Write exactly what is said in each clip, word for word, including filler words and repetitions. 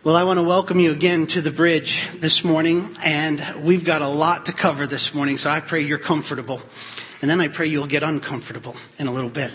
Well, I want to welcome you again to the bridge this morning, and we've got a lot to cover this morning, so I pray you're comfortable, and then I pray you'll get uncomfortable in a little bit.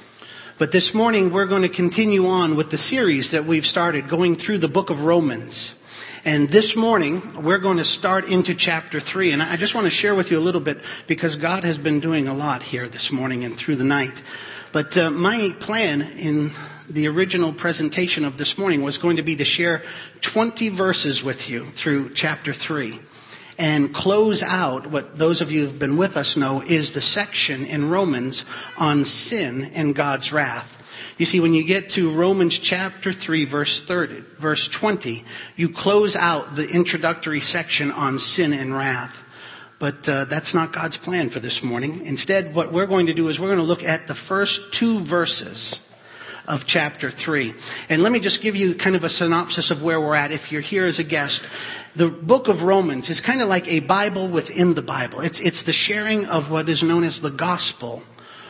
But this morning, we're going to continue on with the series that we've started, going through the book of Romans. And this morning, we're going to start into chapter three, and I just want to share with you a little bit, because God has been doing a lot here this morning and through the night. But uh, my plan in the original presentation of this morning was going to be to share twenty verses with you through chapter three and close out what those of you who have been with us know is the section in Romans on sin and God's wrath. You see, when you get to Romans chapter three, verse thirty, verse twenty, you close out the introductory section on sin and wrath. But uh, that's not God's plan for this morning. Instead, what we're going to do is we're going to look at the first two verses of chapter three. And let me just give you kind of a synopsis of where we're at if you're here as a guest. The book of Romans is kind of like a Bible within the Bible. It's, it's the sharing of what is known as the gospel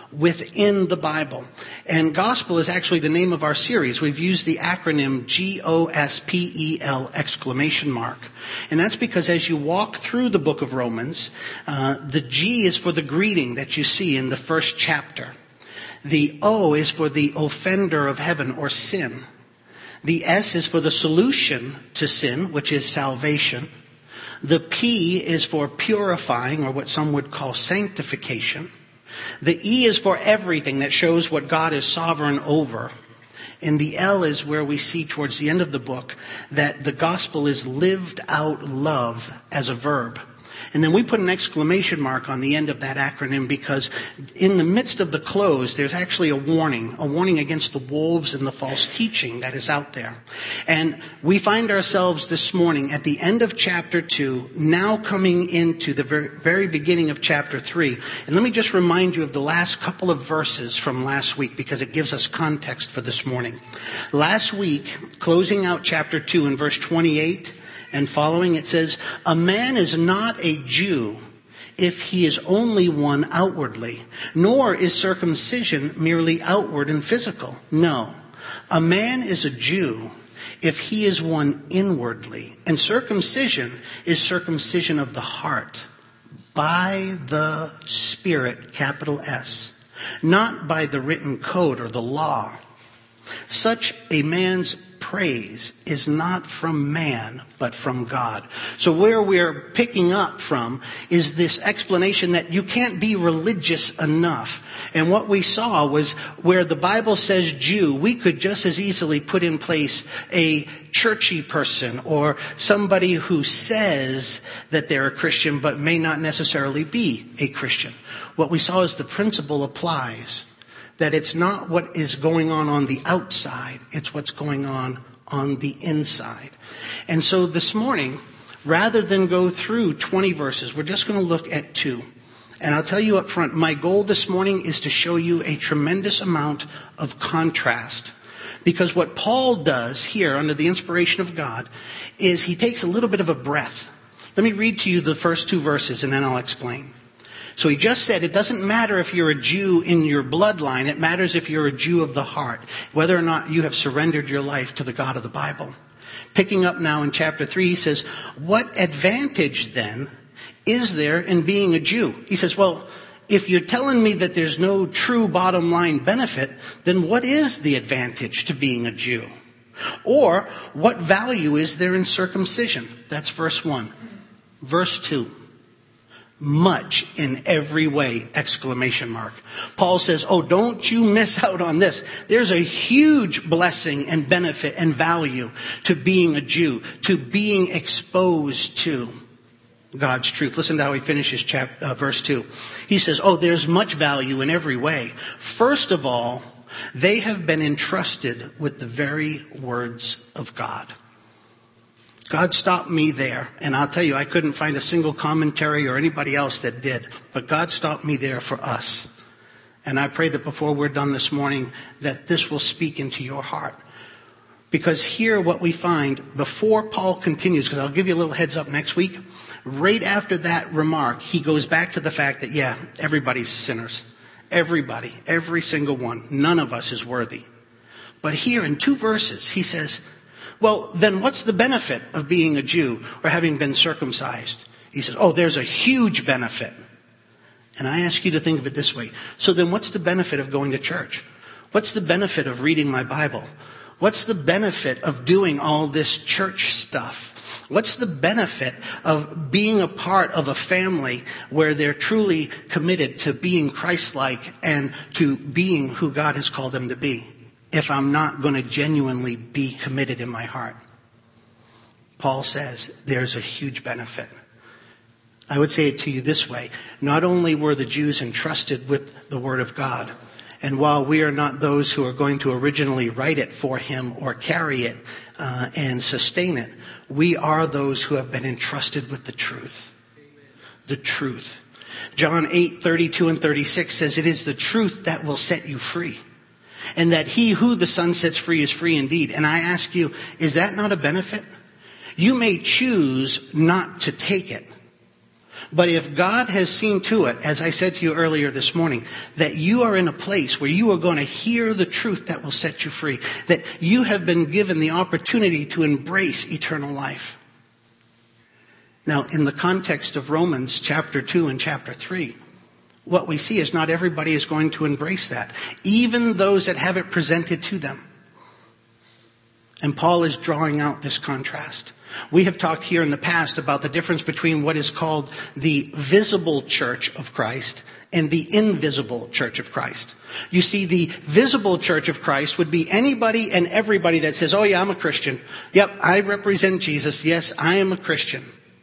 within the Bible. And gospel is actually the name of our series. We've used the acronym G O S P E L exclamation mark. And that's because as you walk through the book of Romans, uh, the G is for the greeting that you see in the first chapter. The O is for the offender of heaven or sin. The S is for the solution to sin, which is salvation. The P is for purifying, or what some would call sanctification. The E is for everything that shows what God is sovereign over. And the L is where we see towards the end of the book that the gospel is lived out love as a verb. And then we put an exclamation mark on the end of that acronym because in the midst of the close, there's actually a warning, a warning against the wolves and the false teaching that is out there. And we find ourselves this morning at the end of chapter two, now coming into the very, very beginning of chapter three. And let me just remind you of the last couple of verses from last week because it gives us context for this morning. Last week, closing out chapter two in verse twenty-eight, and following, it says, a man is not a Jew if he is only one outwardly, nor is circumcision merely outward and physical. No, a man is a Jew if he is one inwardly, and circumcision is circumcision of the heart by the Spirit, capital S, not by the written code or the law. Such a man's praise is not from man, but from God. So where we're picking up from is this explanation that you can't be religious enough. And what we saw was where the Bible says Jew, we could just as easily put in place a churchy person or somebody who says that they're a Christian but may not necessarily be a Christian. What we saw is the principle applies. That it's not what is going on on the outside, it's what's going on on the inside. And so this morning, rather than go through twenty verses, we're just going to look at two. And I'll tell you up front, my goal this morning is to show you a tremendous amount of contrast. Because what Paul does here under the inspiration of God is he takes a little bit of a breath. Let me read to you the first two verses and then I'll explain. So he just said it doesn't matter if you're a Jew in your bloodline. It matters if you're a Jew of the heart, whether or not you have surrendered your life to the God of the Bible. Picking up now in chapter three, he says, what advantage then is there in being a Jew? He says, well, if you're telling me that there's no true bottom line benefit, then what is the advantage to being a Jew? Or what value is there in circumcision? That's verse one. Verse two. Much in every way, exclamation mark. Paul says, oh, don't you miss out on this. There's a huge blessing and benefit and value to being a Jew, to being exposed to God's truth. Listen to how he finishes chapter, uh, verse two. He says, oh, there's much value in every way. First of all, they have been entrusted with the very words of God. God stopped me there, and I'll tell you, I couldn't find a single commentary or anybody else that did, but God stopped me there for us. And I pray that before we're done this morning, that this will speak into your heart. Because here what we find, before Paul continues, because I'll give you a little heads up next week, right after that remark, he goes back to the fact that, yeah, everybody's sinners. Everybody, every single one. None of us is worthy. But here in two verses, he says, Well, then what's the benefit of being a Jew or having been circumcised? He says, oh, there's a huge benefit. And I ask you to think of it this way. So then what's the benefit of going to church? What's the benefit of reading my Bible? What's the benefit of doing all this church stuff? What's the benefit of being a part of a family where they're truly committed to being Christ-like and to being who God has called them to be, if I'm not going to genuinely be committed in my heart? Paul says there's a huge benefit. I would say it to you this way. Not only were the Jews entrusted with the Word of God, and while we are not those who are going to originally write it for him or carry it uh, and sustain it, we are those who have been entrusted with the truth. The truth. John eight, thirty-two and thirty-six says, it is the truth that will set you free. And that he who the Son sets free is free indeed. And I ask you, is that not a benefit? You may choose not to take it. But if God has seen to it, as I said to you earlier this morning, that you are in a place where you are going to hear the truth that will set you free, that you have been given the opportunity to embrace eternal life. Now, in the context of Romans chapter two and chapter three, what we see is not everybody is going to embrace that, even those that have it presented to them. And Paul is drawing out this contrast. We have talked here in the past about the difference between what is called the visible church of Christ and the invisible church of Christ. You see, the visible church of Christ would be anybody and everybody that says, oh yeah, I'm a Christian. Yep, I represent Jesus. Yes, I am a Christian.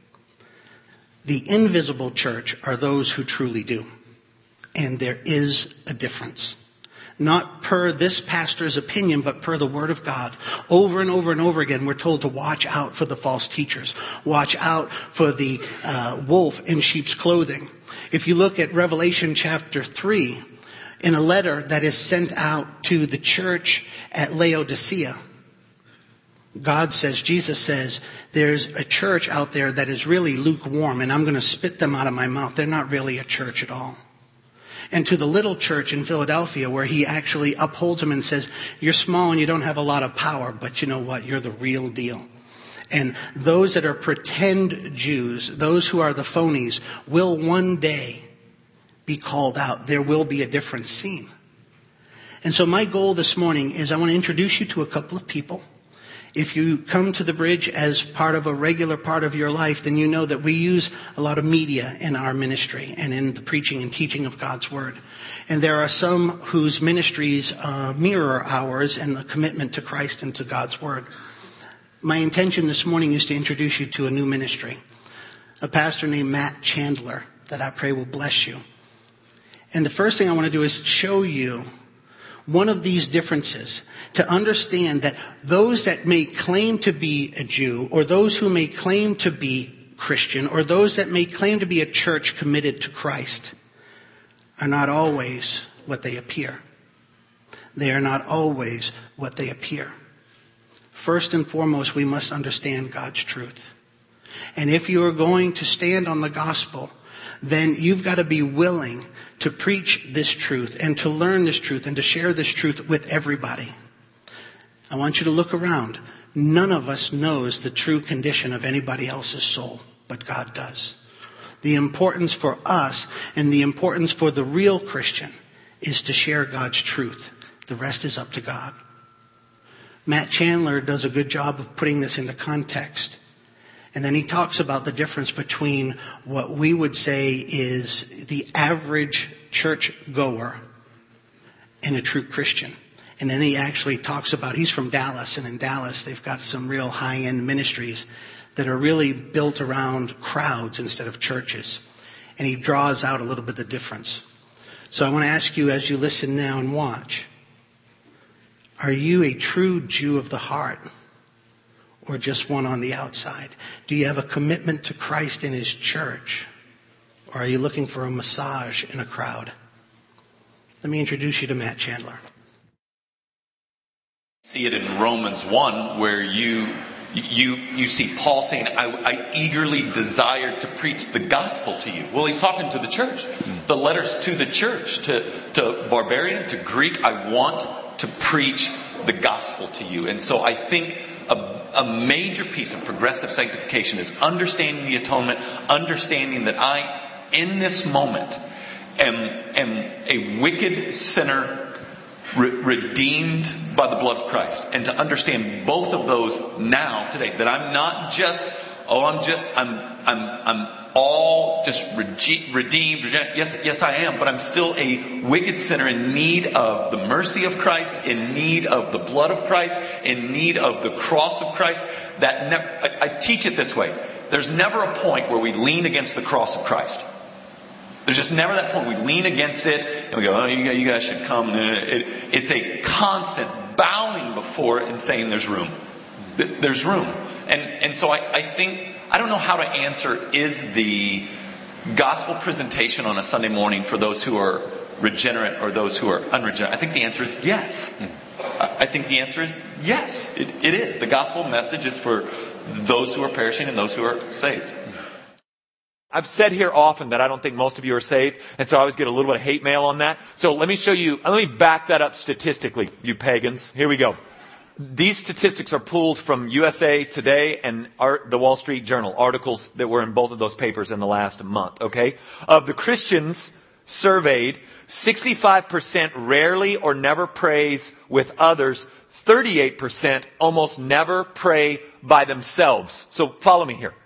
The invisible church are those who truly do. And there is a difference. Not per this pastor's opinion, but per the Word of God. Over and over and over again, we're told to watch out for the false teachers. Watch out for the uh, wolf in sheep's clothing. If you look at Revelation chapter three, in a letter that is sent out to the church at Laodicea, God says, Jesus says, there's a church out there that is really lukewarm, and I'm going to spit them out of my mouth. They're not really a church at all. And to the little church in Philadelphia, where he actually upholds them and says, you're small and you don't have a lot of power, but you know what? You're the real deal. And those that are pretend Jews, those who are the phonies, will one day be called out. There will be a different scene. And so my goal this morning is I want to introduce you to a couple of people. If you come to the Bridge as part of a regular part of your life, then you know that we use a lot of media in our ministry and in the preaching and teaching of God's Word. And there are some whose ministries uh, mirror ours in the commitment to Christ and to God's Word. My intention this morning is to introduce you to a new ministry, a pastor named Matt Chandler, that I pray will bless you. And the first thing I want to do is show you one of these differences, to understand that those that may claim to be a Jew, or those who may claim to be Christian, or those that may claim to be a church committed to Christ, are not always what they appear. They are not always what they appear. First and foremost, we must understand God's truth. And if you are going to stand on the gospel, then you've got to be willing to preach this truth and to learn this truth and to share this truth with everybody. I want you to look around. None of us knows the true condition of anybody else's soul, but God does. The importance for us and the importance for the real Christian is to share God's truth. The rest is up to God. Matt Chandler does a good job of putting this into context. And then he talks about the difference between what we would say is the average church goer and a true Christian. And then he actually talks about, he's from Dallas, and in Dallas they've got some real high-end ministries that are really built around crowds instead of churches. And he draws out a little bit of the difference. So I want to ask you as you listen now and watch, are you a true Jew of the heart? Or just one on the outside? Do you have a commitment to Christ in His church? Or are you looking for a massage in a crowd? Let me introduce you to Matt Chandler. See it in Romans one, where you you you see Paul saying, I, I eagerly desired to preach the gospel to you. Well, he's talking to the church. The letters to the church, to, to barbarian, to Greek, I want to preach the gospel to you. And so I think a, a major piece of progressive sanctification is understanding the atonement, understanding that I, in this moment, am, am a wicked sinner re- redeemed by the blood of Christ. And to understand both of those now, today, that I'm not just, oh, I'm just, I'm, I'm, I'm all just rege- redeemed. Rege- yes, yes, I am, but I'm still a wicked sinner in need of the mercy of Christ, in need of the blood of Christ, in need of the cross of Christ. That ne- I, I teach it this way. There's never a point where we lean against the cross of Christ. There's just never that point. We lean against it and we go, oh, you guys should come. It, it's a constant bowing before it and saying there's room. There's room. And, and so I, I think, I don't know how to answer, is the gospel presentation on a Sunday morning for those who are regenerate or those who are unregenerate? I think the answer is yes. I think the answer is yes. It, it is. The gospel message is for those who are perishing and those who are saved. I've said here often that I don't think most of you are saved, and so I always get a little bit of hate mail on that. So let me show you, let me back that up statistically, you pagans. Here we go. These statistics are pulled from U S A Today and the Wall Street Journal, articles that were in both of those papers in the last month, okay? Of the Christians surveyed, sixty-five percent rarely or never prays with others, thirty-eight percent almost never pray by themselves. So follow me here.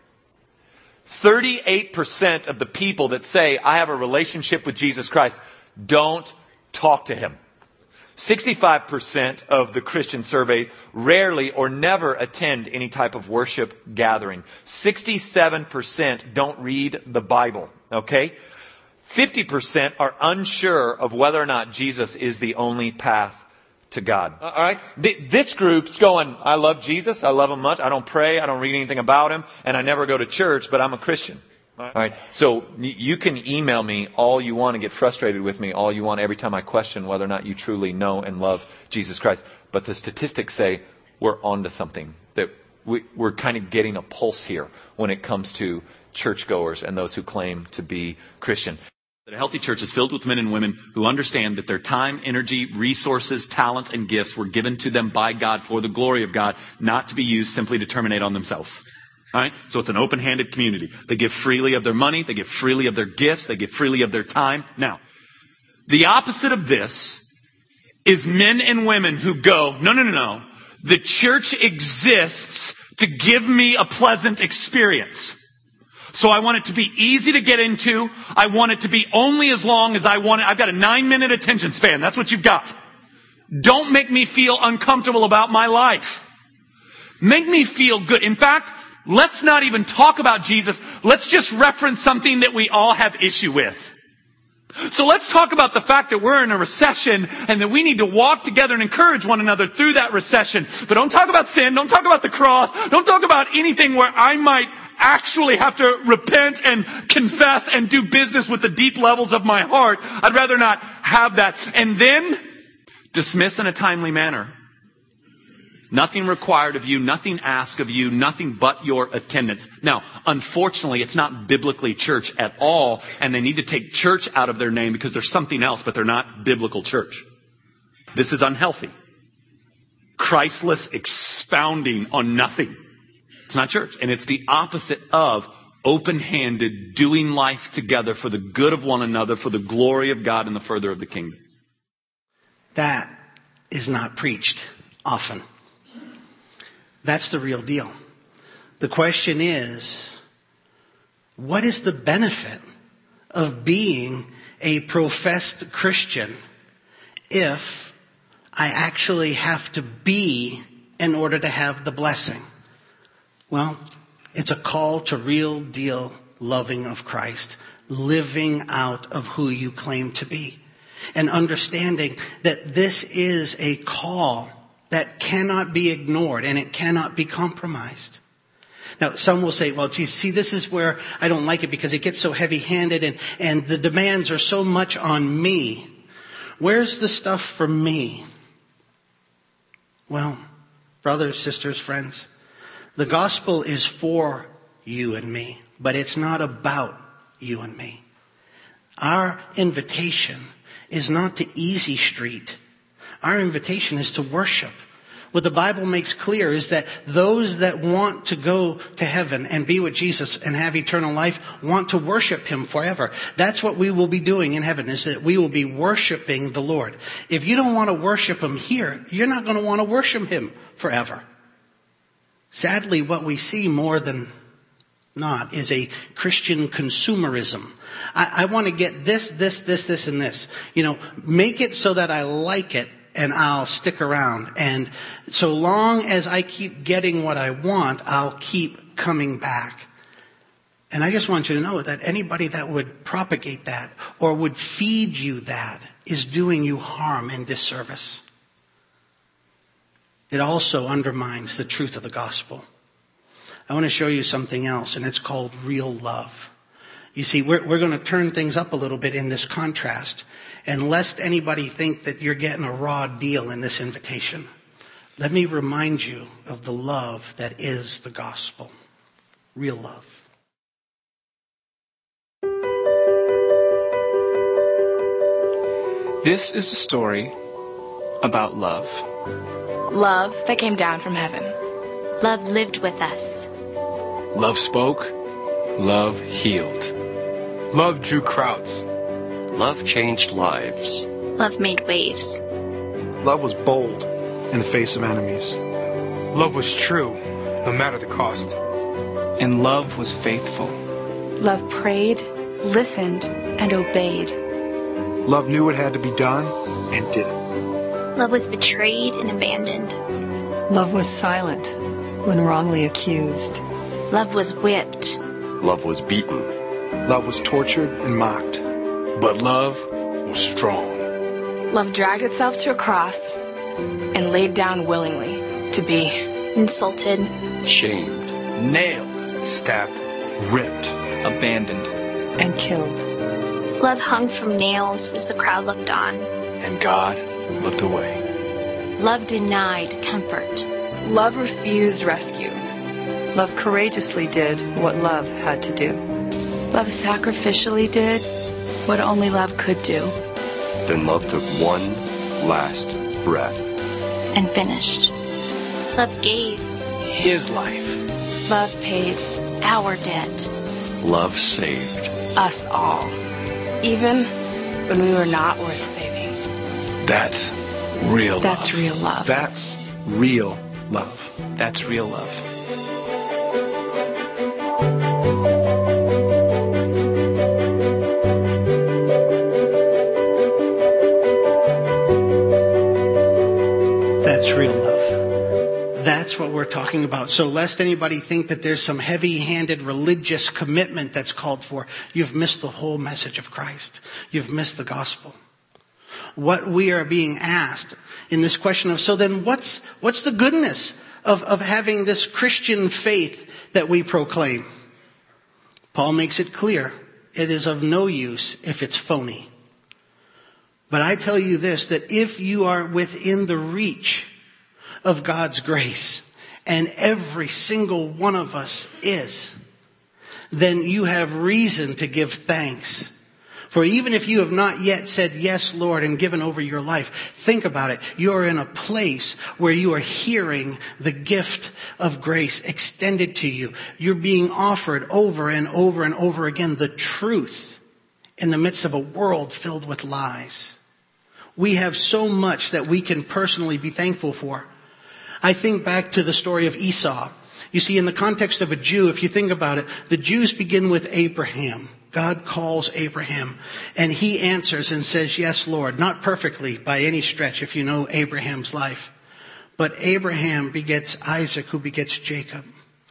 thirty-eight percent of the people that say, I have a relationship with Jesus Christ, don't talk to Him. sixty-five percent of the Christian surveyed rarely or never attend any type of worship gathering. sixty-seven percent don't read the Bible, okay? fifty percent are unsure of whether or not Jesus is the only path to God. All right? This group's going, I love Jesus, I love Him much, I don't pray, I don't read anything about Him, and I never go to church, but I'm a Christian. All right. So you can email me all you want and get frustrated with me all you want every time I question whether or not you truly know and love Jesus Christ. But the statistics say we're onto something, that we, we're kind of getting a pulse here when it comes to churchgoers and those who claim to be Christian. That a healthy church is filled with men and women who understand that their time, energy, resources, talents, and gifts were given to them by God for the glory of God, not to be used simply to terminate on themselves. All right? So it's an open-handed community. They give freely of their money. They give freely of their gifts. They give freely of their time. Now, the opposite of this is men and women who go, no, no, no, no. The church exists to give me a pleasant experience. So I want it to be easy to get into. I want it to be only as long as I want it. I've got a nine-minute attention span. That's what you've got. Don't make me feel uncomfortable about my life. Make me feel good. In fact, let's not even talk about Jesus. Let's just reference something that we all have issue with. So let's talk about the fact that we're in a recession and that we need to walk together and encourage one another through that recession. But don't talk about sin. Don't talk about the cross. Don't talk about anything where I might actually have to repent and confess and do business with the deep levels of my heart. I'd rather not have that. And then dismiss in a timely manner. Nothing required of you, nothing asked of you, nothing but your attendance. Now, unfortunately, it's not biblically church at all, and they need to take church out of their name because there's something else, but they're not biblical church. This is unhealthy. Christless expounding on nothing. It's not church. And it's the opposite of open-handed, doing life together for the good of one another, for the glory of God and the further of the kingdom. That is not preached often. That's the real deal. The question is, what is the benefit of being a professed Christian if I actually have to be in order to have the blessing? Well, it's a call to real deal loving of Christ, living out of who you claim to be, and understanding that this is a call that cannot be ignored and it cannot be compromised. Now, some will say, well, geez, see, this is where I don't like it because it gets so heavy-handed and, and the demands are so much on me. Where's the stuff for me? Well, brothers, sisters, friends, the gospel is for you and me, but it's not about you and me. Our invitation is not to easy street. Our invitation is to worship. What the Bible makes clear is that those that want to go to heaven and be with Jesus and have eternal life want to worship him forever. That's what we will be doing in heaven, is that we will be worshiping the Lord. If you don't want to worship him here, you're not going to want to worship him forever. Sadly, what we see more than not is a Christian consumerism. I, I want to get this, this, this, this, and this. You know, make it so that I like it and I'll stick around. And so long as I keep getting what I want, I'll keep coming back. And I just want you to know that anybody that would propagate that or would feed you that is doing you harm and disservice. It also undermines the truth of the gospel. I want to show you something else, and it's called real love. You see, we're, we're going to turn things up a little bit in this contrast. And lest anybody think that you're getting a raw deal in this invitation, let me remind you of the love that is the gospel. Real love. This is a story about love. Love that came down from heaven. Love lived with us. Love spoke. Love healed. Love drew crowds. Love changed lives. Love made waves. Love was bold in the face of enemies. Love was true, no matter the cost. And love was faithful. Love prayed, listened, and obeyed. Love knew it had to be done and did it. Love was betrayed and abandoned. Love was silent when wrongly accused. Love was whipped. Love was beaten. Love was tortured and mocked. But love was strong. Love dragged itself to a cross and laid down willingly to be insulted, shamed, nailed, stabbed, ripped, abandoned, and killed. Love hung from nails as the crowd looked on. And God looked away. Love denied comfort. Love refused rescue. Love courageously did what love had to do. Love sacrificially did what only love could do. Then love took one last breath. And finished. Love gave. His life. Love paid. Our debt. Love saved. Us all. Even when we were not worth saving. That's real love. That's real love. That's real love. That's real love. That's real love. That's what we're talking about. So lest anybody think that there's some heavy-handed religious commitment that's called for, you've missed the whole message of Christ. You've missed the gospel. What we are being asked in this question of, so then what's, what's the goodness of, of having this Christian faith that we proclaim? Paul makes it clear. It is of no use if it's phony. But I tell you this, that if you are within the reach of God's grace, and every single one of us is, then you have reason to give thanks. For even if you have not yet said, yes, Lord, and given over your life, think about it. You are in a place where you are hearing the gift of grace extended to you. You're being offered over and over and over again the truth in the midst of a world filled with lies. We have so much that we can personally be thankful for. I think back to the story of Esau. You see, in the context of a Jew, if you think about it, the Jews begin with Abraham. God calls Abraham, and he answers and says, yes, Lord. Not perfectly by any stretch if you know Abraham's life. But Abraham begets Isaac, who begets Jacob.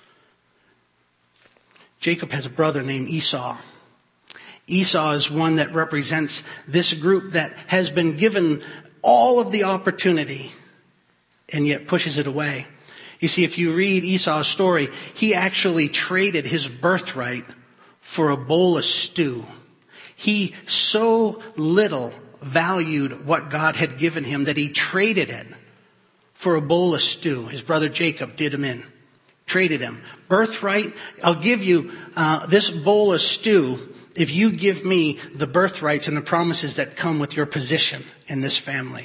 Jacob has a brother named Esau. Esau is one that represents this group that has been given all of the opportunity and yet pushes it away. You see, if you read Esau's story, he actually traded his birthright for a bowl of stew. He so little valued what God had given him that he traded it for a bowl of stew. His brother Jacob did him in. Traded him. Birthright, I'll give you uh, this bowl of stew if you give me the birthrights and the promises that come with your position in this family.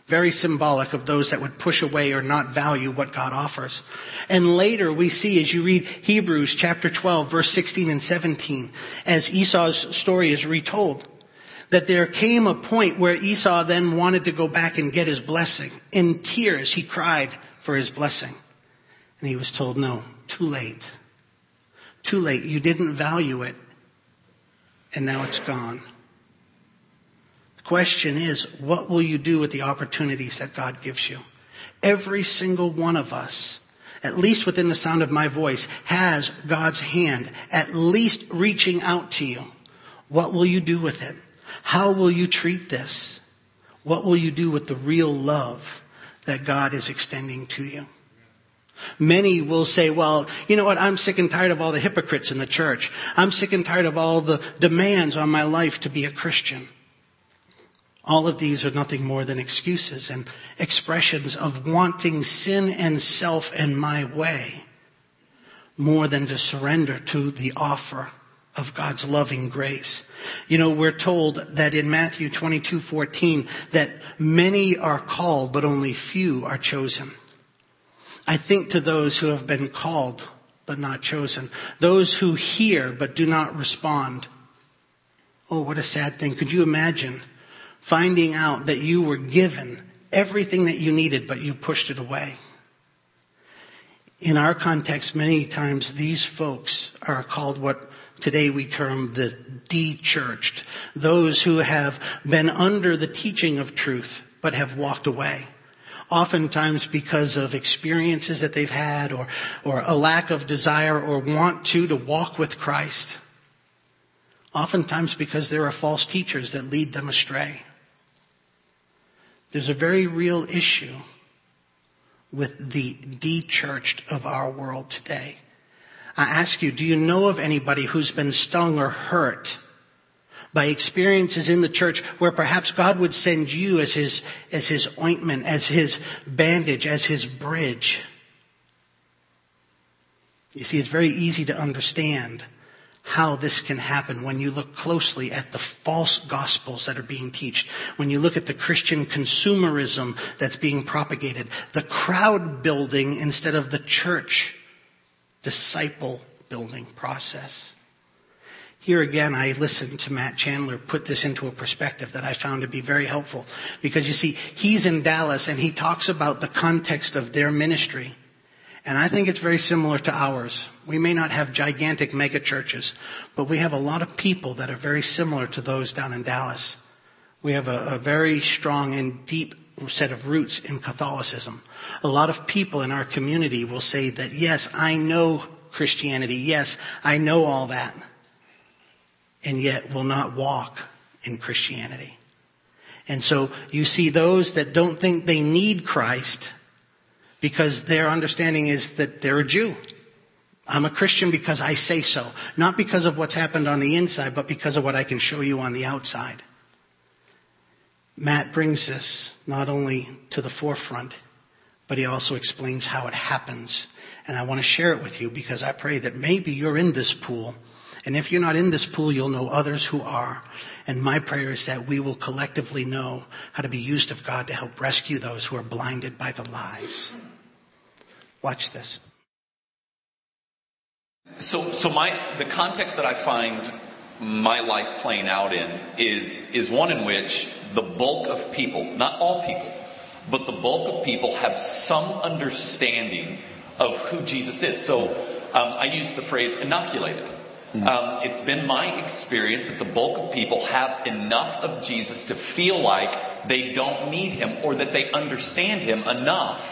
Very symbolic of those that would push away or not value what God offers. And later we see, as you read Hebrews chapter twelve, verse sixteen and seventeen, as Esau's story is retold, that there came a point where Esau then wanted to go back and get his blessing. In tears, he cried for his blessing. And he was told, no, too late. Too late. You didn't value it. And now it's gone. The question is, what will you do with the opportunities that God gives you? Every single one of us, at least within the sound of my voice, has God's hand at least reaching out to you. What will you do with it? How will you treat this? What will you do with the real love that God is extending to you? Many will say, well, you know what? I'm sick and tired of all the hypocrites in the church. I'm sick and tired of all the demands on my life to be a Christian. All of these are nothing more than excuses and expressions of wanting sin and self and my way more than to surrender to the offer of God's loving grace. You know, we're told that in Matthew twenty-two fourteen that many are called, but only few are chosen. I think to those who have been called, but not chosen. Those who hear, but do not respond. Oh, what a sad thing. Could you imagine finding out that you were given everything that you needed, but you pushed it away? In our context, many times these folks are called what today we term the de-churched. Those who have been under the teaching of truth, but have walked away. Oftentimes because of experiences that they've had or, or a lack of desire or want to, to walk with Christ. Oftentimes because there are false teachers that lead them astray. There's a very real issue with the de-churched of our world today. I ask you, do you know of anybody who's been stung or hurt by experiences in the church where perhaps God would send you as his, as his ointment, as his bandage, as his bridge? You see, it's very easy to understand how this can happen when you look closely at the false gospels that are being taught, when you look at the Christian consumerism that's being propagated, the crowd building instead of the church disciple building process. Here again, I listened to Matt Chandler put this into a perspective that I found to be very helpful. Because you see, he's in Dallas and he talks about the context of their ministry. And I think it's very similar to ours. We may not have gigantic mega churches, but we have a lot of people that are very similar to those down in Dallas. We have a, a very strong and deep set of roots in Catholicism. A lot of people in our community will say that, yes, I know Christianity. Yes, I know all that. And yet will not walk in Christianity. And so you see those that don't think they need Christ because their understanding is that they're a Jew. I'm a Christian because I say so. Not because of what's happened on the inside, but because of what I can show you on the outside. Matt brings this not only to the forefront, but he also explains how it happens. And I want to share it with you because I pray that maybe you're in this pool. And if you're not in this pool, you'll know others who are. And my prayer is that we will collectively know how to be used of God to help rescue those who are blinded by the lies. Watch this. So, so my the context that I find my life playing out in is is one in which the bulk of people, not all people, but the bulk of people have some understanding of who Jesus is. So um, I use the phrase inoculated. Um, it's been my experience that the bulk of people have enough of Jesus to feel like they don't need him or that they understand him enough.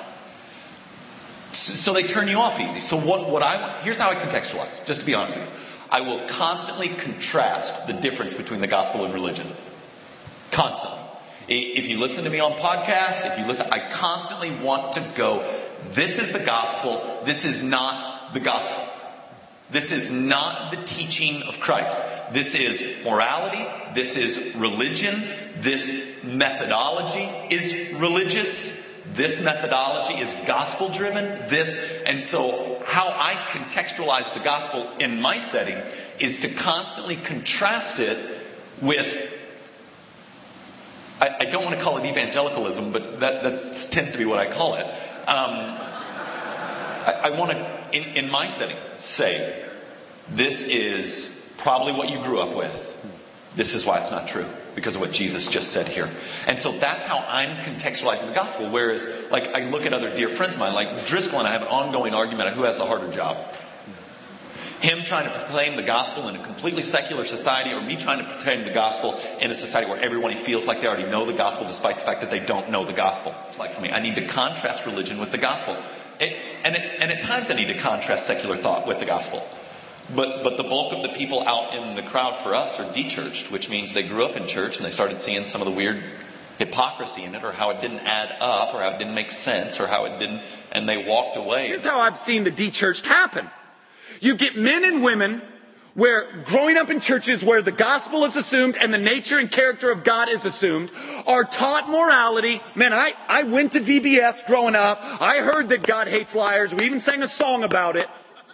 So they turn you off easy. So what, what I here's how I contextualize, just to be honest with you. I will constantly contrast the difference between the gospel and religion. Constantly. If you listen to me on podcasts, if you listen, I constantly want to go, this is the gospel, this is not the gospel. This is not the teaching of Christ. This is morality. This is religion. This methodology is religious. This methodology is gospel driven. This, and so how I contextualize the gospel in my setting is to constantly contrast it with I, I don't want to call it evangelicalism, but that, that tends to be what I call it. Um, I, I want to, in, in my setting, say, this is probably what you grew up with. This is why it's not true, because of what Jesus just said here. And so that's how I'm contextualizing the gospel. Whereas, like, I look at other dear friends of mine, like Driscoll and I have an ongoing argument on who has the harder job. Him trying to proclaim the gospel in a completely secular society, or me trying to proclaim the gospel in a society where everyone feels like they already know the gospel despite the fact that they don't know the gospel. It's like for me, I need to contrast religion with the gospel. It, and, it, and at times I need to contrast secular thought with the gospel. But but the bulk of the people out in the crowd for us are de-churched, which means they grew up in church and they started seeing some of the weird hypocrisy in it, or how it didn't add up, or how it didn't make sense, or how it didn't, and they walked away. Here's how I've seen the de-churched happen. You get men and women where growing up in churches where the gospel is assumed and the nature and character of God is assumed, are taught morality. Man, I, I went to V B S growing up. I heard that God hates liars. We even sang a song about it.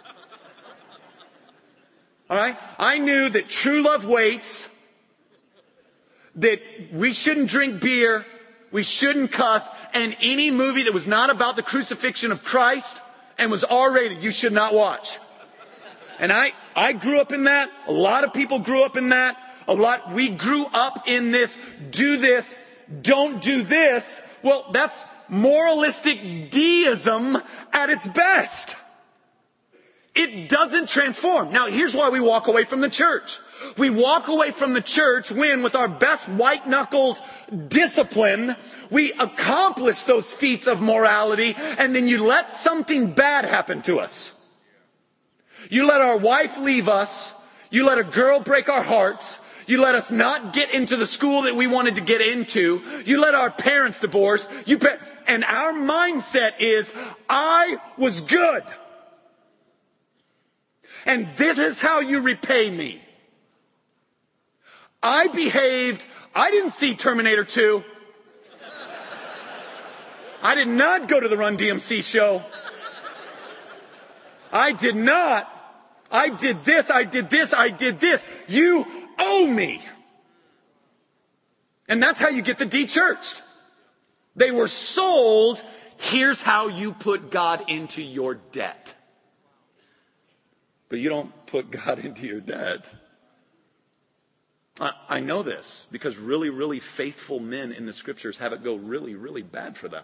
All right? I knew that true love waits, that we shouldn't drink beer, we shouldn't cuss, and any movie that was not about the crucifixion of Christ and was R-rated, you should not watch. And I, I grew up in that. A lot of people grew up in that. A lot, we grew up in this, do this, don't do this. Well, that's moralistic deism at its best. It doesn't transform. Now, here's why we walk away from the church. We walk away from the church when, with our best white-knuckled discipline, we accomplish those feats of morality, and then you let something bad happen to us. You let our wife leave us. You let a girl break our hearts. You let us not get into the school that we wanted to get into. You let our parents divorce. You pe- and our mindset is, I was good. And this is how you repay me. I behaved. I didn't see Terminator two. I did not go to the Run D M C show. I did not. I did this, I did this, I did this. You owe me. And that's how you get the de-churched. They were sold, here's how you put God into your debt. But you don't put God into your debt. I, I know this because really, really faithful men in the scriptures have it go really, really bad for them.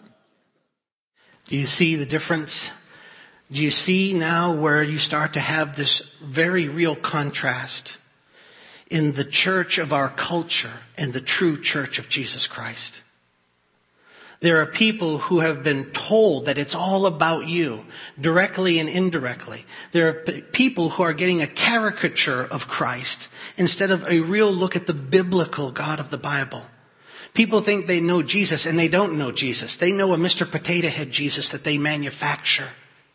Do you see the difference? Do you see now where you start to have this very real contrast in the church of our culture and the true church of Jesus Christ? There are people who have been told that it's all about you, directly and indirectly. There are p- people who are getting a caricature of Christ instead of a real look at the biblical God of the Bible. People think they know Jesus and they don't know Jesus. They know a Mister Potato Head Jesus that they manufacture.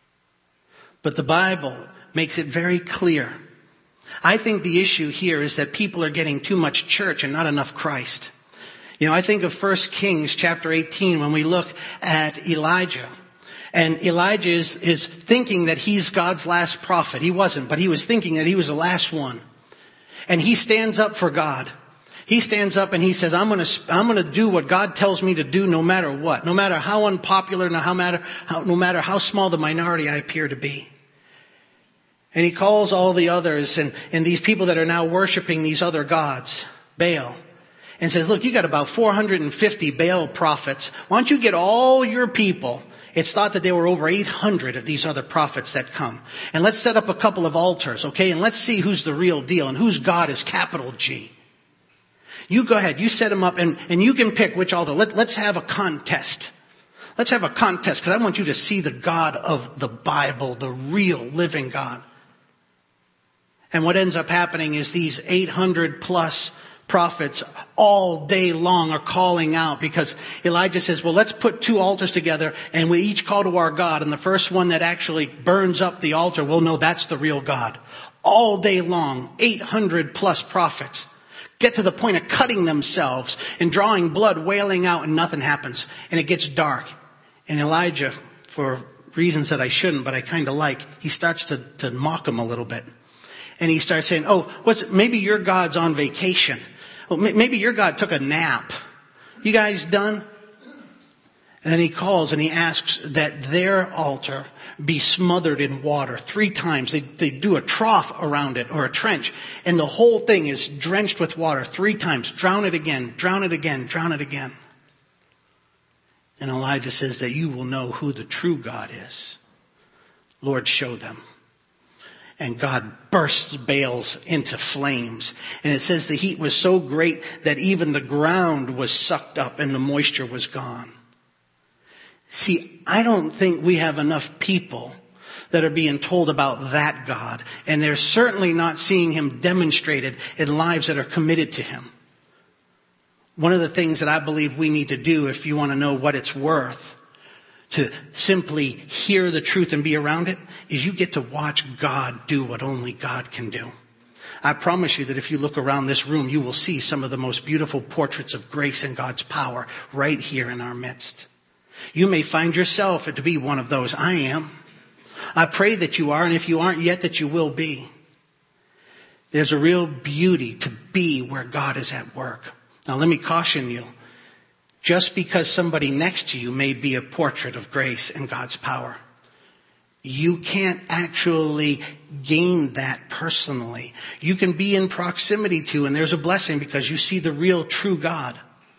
But the Bible makes it very clear. I think the issue here is that people are getting too much church and not enough Christ. You know, I think of First Kings chapter eighteen when we look at Elijah. And Elijah is, is thinking that he's God's last prophet. He wasn't, but he was thinking that he was the last one. And he stands up for God. He stands up and he says, I'm going to, I'm going to do what God tells me to do no matter what. No matter how unpopular, no matter how, no matter how small the minority I appear to be. And he calls all the others and, and these people that are now worshiping these other gods, Baal, and says, look, you got about four hundred fifty Baal prophets. Why don't you get all your people? It's thought that there were over eight hundred of these other prophets that come. And let's set up a couple of altars, okay? And let's see who's the real deal and whose God is capital G. You go ahead, you set them up and, and you can pick which altar. Let, let's have a contest. Let's have a contest because I want you to see the God of the Bible, the real living God. And what ends up happening is these eight hundred plus prophets all day long are calling out because Elijah says, well, let's put two altars together and we each call to our God. And the first one that actually burns up the altar, we'll know that's the real God. All day long, eight hundred plus prophets get to the point of cutting themselves and drawing blood, wailing out, and nothing happens. And it gets dark. And Elijah, for reasons that I shouldn't, but I kind of like, he starts to, to mock them a little bit. And he starts saying, oh, what's it? Maybe your God's on vacation. Well, maybe your God took a nap. You guys done? And then he calls and he asks that their altar be smothered in water three times. They, they do a trough around it or a trench. And the whole thing is drenched with water three times. Drown it again, drown it again, drown it again. And Elijah says that you will know who the true God is. Lord, show them. And God bursts Baals into flames. And it says the heat was so great that even the ground was sucked up and the moisture was gone. See, I don't think we have enough people that are being told about that God. And they're certainly not seeing him demonstrated in lives that are committed to him. One of the things that I believe we need to do, if you want to know what it's worth, to simply hear the truth and be around it, is you get to watch God do what only God can do. I promise you that if you look around this room, you will see some of the most beautiful portraits of grace and God's power right here in our midst. You may find yourself to be one of those. I am. I pray that you are, and if you aren't yet, that you will be. There's a real beauty to be where God is at work. Now let me caution you. Just because somebody next to you may be a portrait of grace and God's power, you can't actually gain that personally. You can be in proximity to, and there's a blessing because you see the real true God.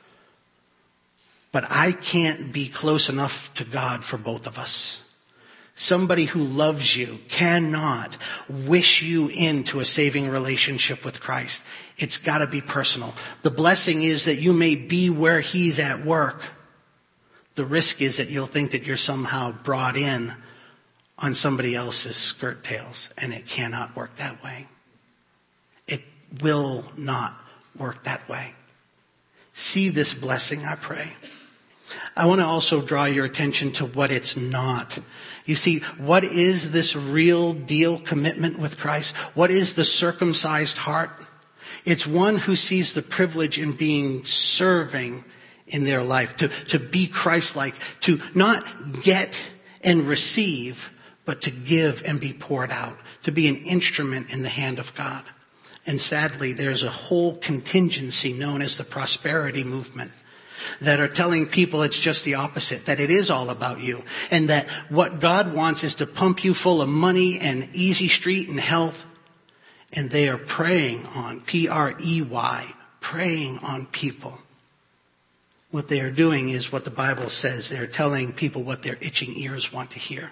But I can't be close enough to God for both of us. Somebody who loves you cannot wish you into a saving relationship with Christ. It's got to be personal. The blessing is that you may be where he's at work. The risk is that you'll think that you're somehow brought in on somebody else's skirt tails, and it cannot work that way. It will not work that way. See this blessing, I pray. I want to also draw your attention to what it's not. You see, what is this real deal commitment with Christ? What is the circumcised heart? It's one who sees the privilege in being serving in their life, to, to be Christ-like, to not get and receive, but to give and be poured out, to be an instrument in the hand of God. And sadly, there's a whole contingency known as the prosperity movement that are telling people it's just the opposite, that it is all about you, and that what God wants is to pump you full of money and easy street and health. And they are preying on, P R E Y, preying on people. What they are doing is what the Bible says. They're telling people what their itching ears want to hear.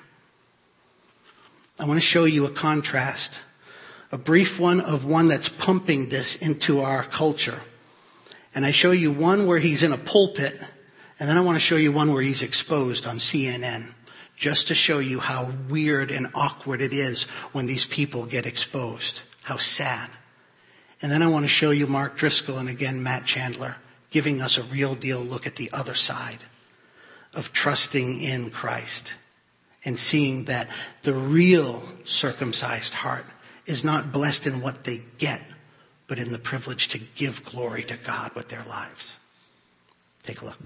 I want to show you a contrast, a brief one of one that's pumping this into our culture. And I show you one where he's in a pulpit, and then I want to show you one where he's exposed on C N N, just to show you how weird and awkward it is when these people get exposed. How sad. And then I want to show you Mark Driscoll and again Matt Chandler giving us a real deal look at the other side of trusting in Christ and seeing that the real circumcised heart is not blessed in what they get, but in the privilege to give glory to God with their lives. Take a look.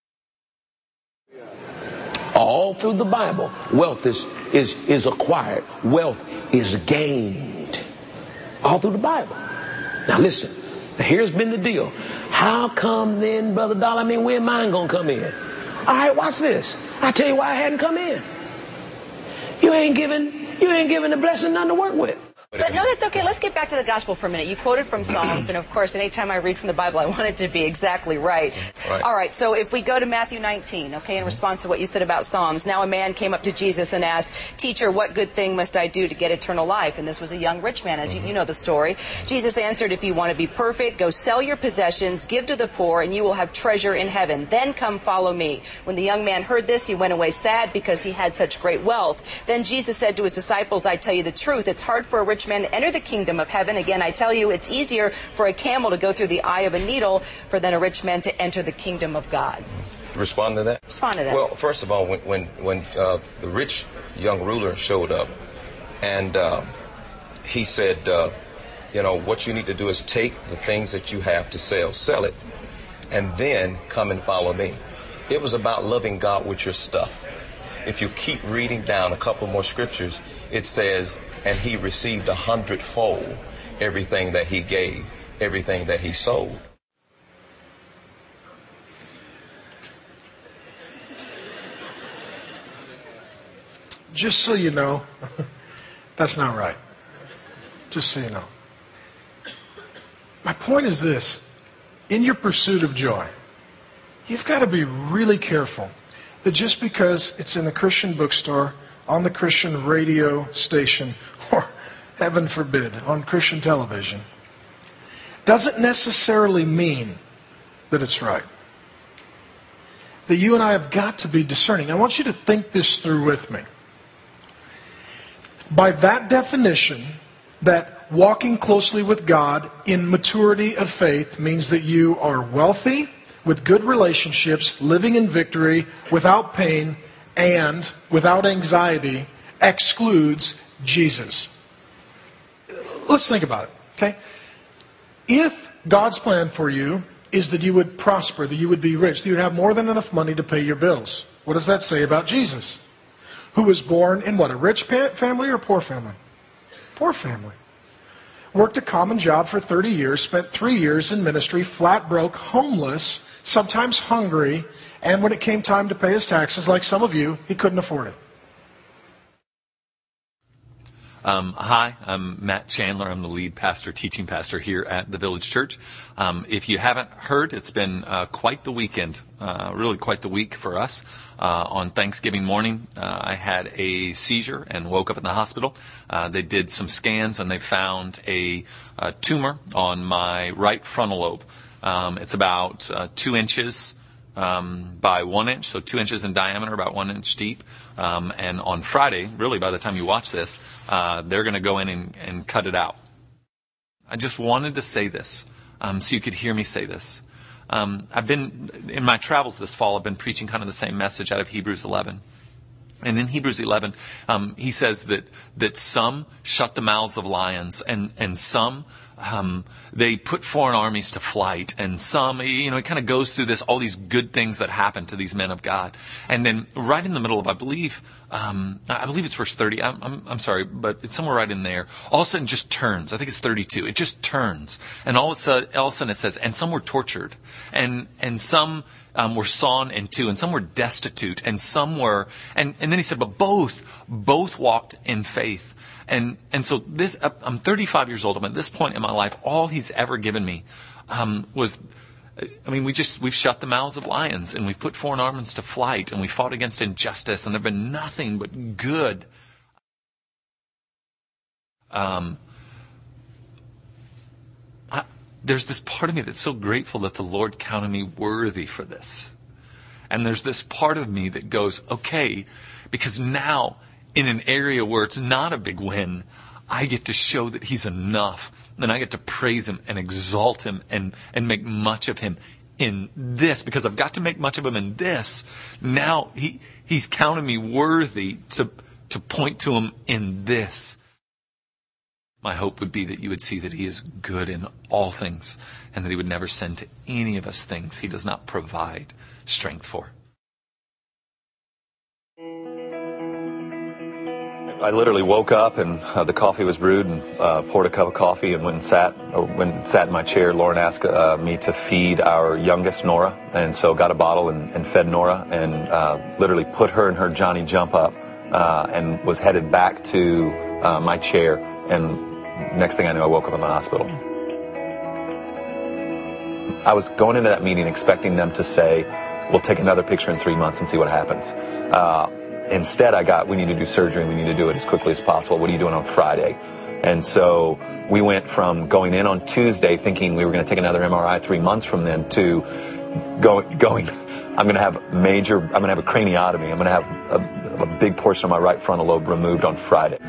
All through the Bible, wealth is, is, is acquired. Wealth is gained. All through the Bible. Now listen, here's been the deal. How come then, Brother Dollar, I mean, where mine going to come in? All right, watch this. I tell you why I hadn't come in. You ain't giving, you ain't giving the blessing none to work with. But no, that's okay. Let's get back to the gospel for a minute. You quoted from Psalms, and of course, anytime I read from the Bible, I want it to be exactly right. right. All right, so if we go to Matthew nineteen, okay, in response to what you said about Psalms, now a man came up to Jesus and asked, "Teacher, what good thing must I do to get eternal life?" And this was a young rich man, as you, you know the story. Jesus answered, "If you want to be perfect, go sell your possessions, give to the poor, and you will have treasure in heaven. Then come follow me." When the young man heard this, he went away sad because he had such great wealth. Then Jesus said to his disciples, "I tell you the truth, it's hard for a rich man to enter the kingdom of heaven. Again, I tell you, it's easier for a camel to go through the eye of a needle for than a rich man to enter the kingdom of God." Respond to that? Respond to that. Well, first of all, when when, when uh, the rich young ruler showed up, and uh, he said, uh, you know, what you need to do is take the things that you have to sell, sell it, and then come and follow me. It was about loving God with your stuff. If you keep reading down a couple more scriptures, it says, and he received a hundredfold everything that he gave, everything that he sold. just so you know, that's not right. Just so you know. My point is this. In your pursuit of joy, you've got to be really careful that just because it's in the Christian bookstore, on the Christian radio station, or heaven forbid, on Christian television, doesn't necessarily mean that it's right. That you and I have got to be discerning. I want you to think this through with me. By that definition, that walking closely with God in maturity of faith means that you are wealthy, with good relationships, living in victory, without pain, and without anxiety, excludes Jesus. Let's think about it, okay? If God's plan for you is that you would prosper, that you would be rich, that you would have more than enough money to pay your bills, what does that say about Jesus? Who was born in what, a rich family or a poor family? Poor family. Worked a common job for thirty years, spent three years in ministry, flat broke, homeless, sometimes hungry, and when it came time to pay his taxes, like some of you, he couldn't afford it. Um, hi, I'm Matt Chandler. I'm the lead pastor, teaching pastor here at the Village Church. Um, if you haven't heard, it's been uh, quite the weekend, uh, really quite the week for us. Uh, on Thanksgiving morning, uh, I had a seizure and woke up in the hospital. Uh, they did some scans and they found a, a tumor on my right frontal lobe. Um, it's about uh, two inches um, by one inch, so two inches in diameter, about one inch deep. Um, and on Friday, really by the time you watch this, uh, they're going to go in and, and cut it out. I just wanted to say this um, so you could hear me say this. Um, I've been, in my travels this fall, I've been preaching kind of the same message out of Hebrews eleven. And in Hebrews eleven, um, he says that, that some shut the mouths of lions and, and some Um, they put foreign armies to flight, and some, you know, it kind of goes through this, all these good things that happen to these men of God. And then right in the middle of, I believe, um, I believe it's verse thirty. I'm, I'm, I'm sorry, but it's somewhere right in there. All of a sudden it just turns. I think it's thirty-two. It just turns. And all of a sudden, all of a sudden it says, and some were tortured, and, and some, um, were sawn in two, and some were destitute, and some were, and, and then he said, but both, both walked in faith. And and so this, I'm thirty-five years old. I'm at this point in my life, all he's ever given me um, was, I mean, we just, we've shut the mouths of lions and we've put foreign armies to flight and we fought against injustice and there have been nothing but good. Um, I, there's this part of me that's so grateful that the Lord counted me worthy for this. And there's this part of me that goes, okay, because now, in an area where it's not a big win, I get to show that he's enough. And I get to praise him and exalt him and, and make much of him in this. Because I've got to make much of him in this. Now he he's counted me worthy to, to point to him in this. My hope would be that you would see that he is good in all things. And that he would never send to any of us things he does not provide strength for. I literally woke up and uh, the coffee was brewed and uh, poured a cup of coffee and went and sat, or went and sat in my chair. Lauren asked uh, me to feed our youngest, Nora, and so got a bottle and, and fed Nora and uh, literally put her in her Johnny jump up uh, and was headed back to uh, my chair. And next thing I knew, I woke up in the hospital. I was going into that meeting expecting them to say, we'll take another picture in three months and see what happens. Uh, Instead, I got, we need to do surgery and we need to do it as quickly as possible. What are you doing on Friday? And so we went from going in on Tuesday thinking we were going to take another M R I three months from then to go, going, I'm going to have major, I'm going to have a craniotomy. I'm going to have a, a big portion of my right frontal lobe removed on Friday.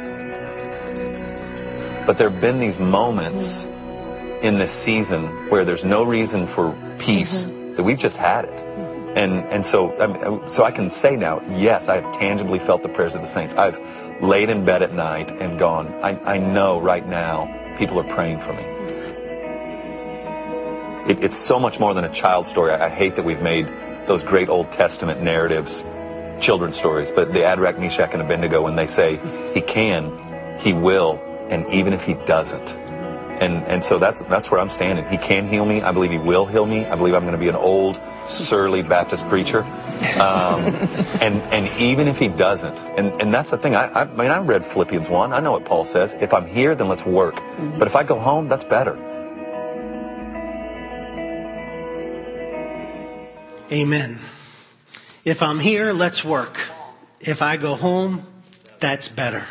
But there have been these moments in this season where there's no reason for peace, mm-hmm. that we've just had it. And and so I mean, so I can say now, yes, I have tangibly felt the prayers of the saints. I've laid in bed at night and gone, I, I know right now people are praying for me. It, it's so much more than a child story. I, I hate that we've made those great Old Testament narratives children's stories. But the Shadrach, Meshach, and Abednego, when they say he can, he will, and even if he doesn't, And and so that's that's where I'm standing. He can heal me. I believe he will heal me. I believe I'm going to be an old, surly Baptist preacher. Um, and and even if he doesn't, and, and that's the thing. I, I mean, I read Philippians one. I know what Paul says. If I'm here, then let's work. But if I go home, that's better. Amen. If I'm here, let's work. If I go home, that's better.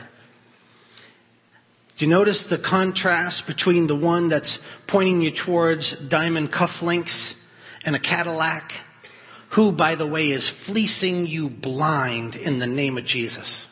Do you notice the contrast between the one that's pointing you towards diamond cufflinks and a Cadillac, who, by the way, is fleecing you blind in the name of Jesus?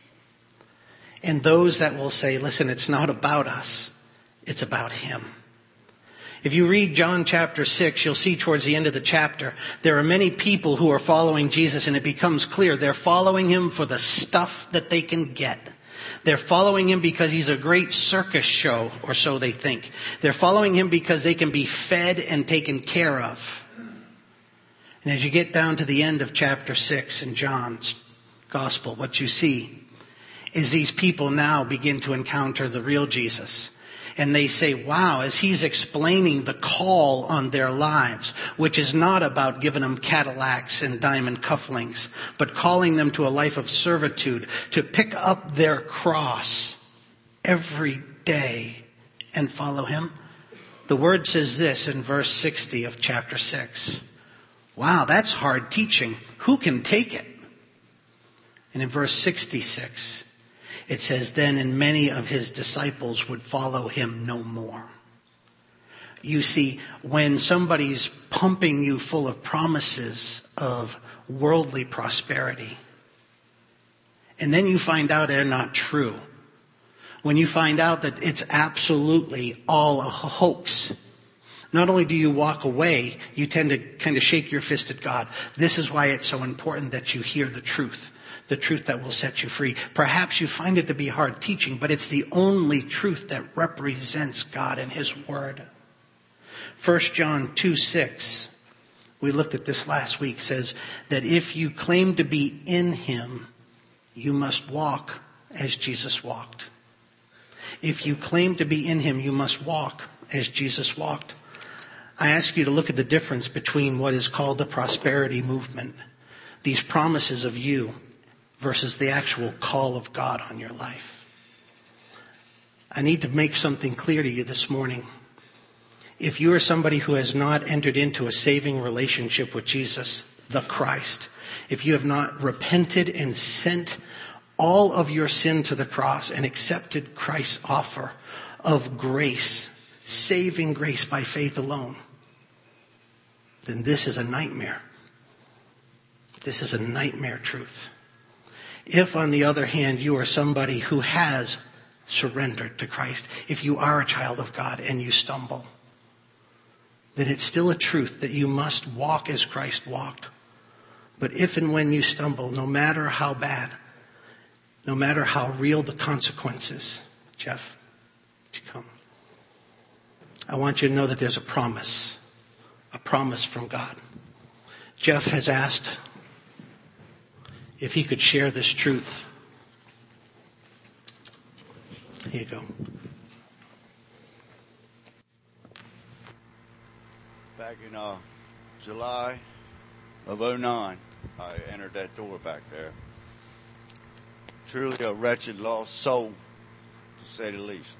And those that will say, listen, it's not about us, it's about him. If you read John chapter six, you'll see towards the end of the chapter, there are many people who are following Jesus, and it becomes clear they're following him for the stuff that they can get. They're following him because he's a great circus show, or so they think. They're following him because they can be fed and taken care of. And as you get down to the end of chapter six in John's gospel, what you see is these people now begin to encounter the real Jesus. And they say, wow, as he's explaining the call on their lives, which is not about giving them Cadillacs and diamond cufflinks, but calling them to a life of servitude, to pick up their cross every day and follow him. The word says this in verse sixty of chapter six. Wow, that's hard teaching. Who can take it? And in verse sixty-six, it says, then and many of his disciples would follow him no more. You see, when somebody's pumping you full of promises of worldly prosperity, and then you find out they're not true, when you find out that it's absolutely all a hoax, not only do you walk away, you tend to kind of shake your fist at God. This is why it's so important that you hear the truth. The truth that will set you free. Perhaps you find it to be hard teaching, but it's the only truth that represents God and his word. First John two six, we looked at this last week, says that if you claim to be in him, you must walk as Jesus walked. If you claim to be in him, you must walk as Jesus walked. I ask you to look at the difference between what is called the prosperity movement, these promises of you, versus the actual call of God on your life. I need to make something clear to you this morning. If you are somebody who has not entered into a saving relationship with Jesus, the Christ, if you have not repented and sent all of your sin to the cross and accepted Christ's offer of grace, saving grace by faith alone, then this is a nightmare. This is a nightmare truth. If, on the other hand, you are somebody who has surrendered to Christ, if you are a child of God and you stumble, then it's still a truth that you must walk as Christ walked. But if and when you stumble, no matter how bad, no matter how real the consequences, Jeff, would you come? I want you to know that there's a promise, a promise from God. Jeff has asked if he could share this truth. Here you go. Back in uh, July of oh nine, I entered that door back there. Truly a wretched, lost soul, to say the least.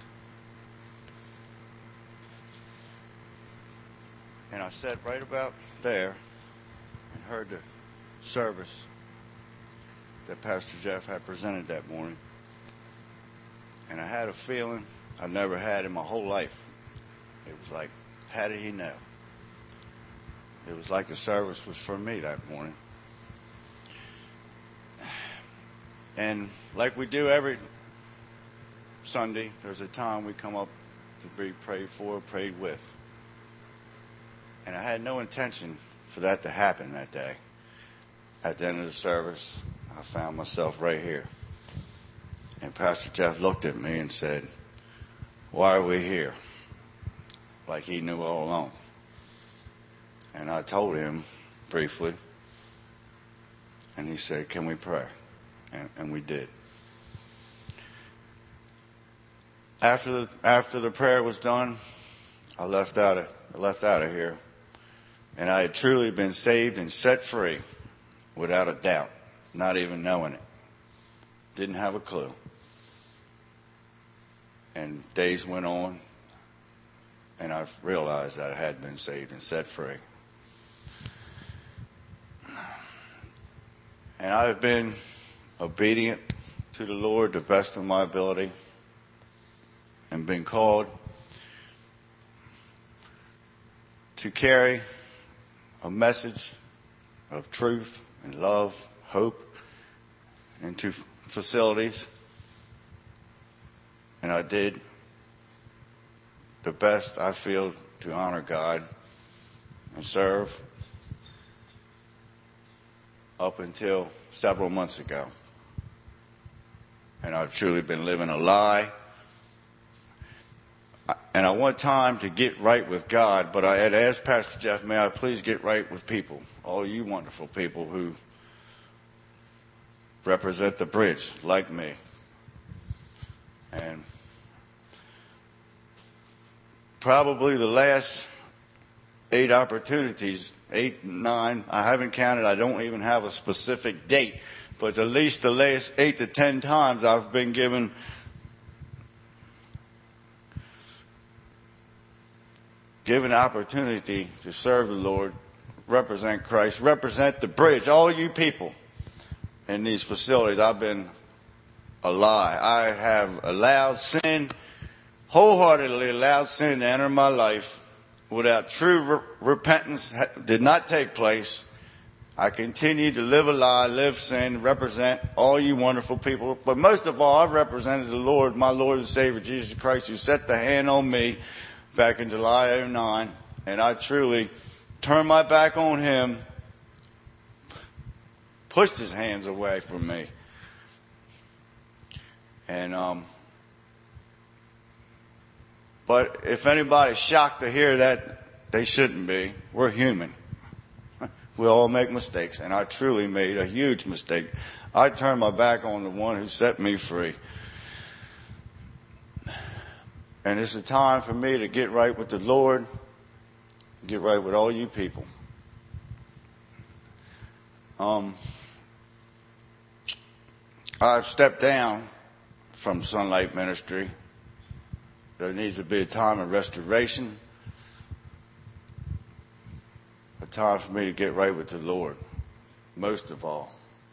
And I sat right about there and heard the service that Pastor Jeff had presented that morning. And I had a feeling I never had in my whole life. It was like, how did he know? It was like the service was for me that morning. And like we do every Sunday, there's a time we come up to be prayed for, prayed with. And I had no intention for that to happen that day. At the end of the service, I found myself right here. And Pastor Jeff looked at me and said, why are we here? Like he knew all along. And I told him briefly. And he said, can we pray? And, and we did. after the, after the prayer was done, I left out of, I left out of here. And I had truly been saved and set free without a doubt, not even knowing it. Didn't have a clue. And days went on, and I realized that I had been saved and set free. And I have been obedient to the Lord to the best of my ability and been called to carry a message of truth and love, hope into facilities. And I did the best I feel to honor God and serve up until several months ago. And I've truly been living a lie. And I want time to get right with God, but I had asked Pastor Jeff, may I please get right with people, all you wonderful people who represent the bridge like me. And probably the last eight opportunities, eight, nine, I haven't counted, I don't even have a specific date, but at least the last eight to ten times I've been given given opportunity to serve the Lord, represent Christ, represent the bridge, all you people in these facilities. I've been a lie. I have allowed sin, wholeheartedly allowed sin to enter my life without true re- repentance did not take place. I continue to live a lie, live sin, represent all you wonderful people. But most of all, I've represented the Lord, my Lord and Savior, Jesus Christ, who set the hand on me back in July of oh nine. And I truly turned my back on him, pushed his hands away from me. And, um, but if anybody's shocked to hear that, they shouldn't be. We're human. We all make mistakes, and I truly made a huge mistake. I turned my back on the one who set me free. And it's a time for me to get right with the Lord, get right with all you people. Um, I've stepped down from Sunlight Ministry. There needs to be a time of restoration, a time for me to get right with the Lord, most of all.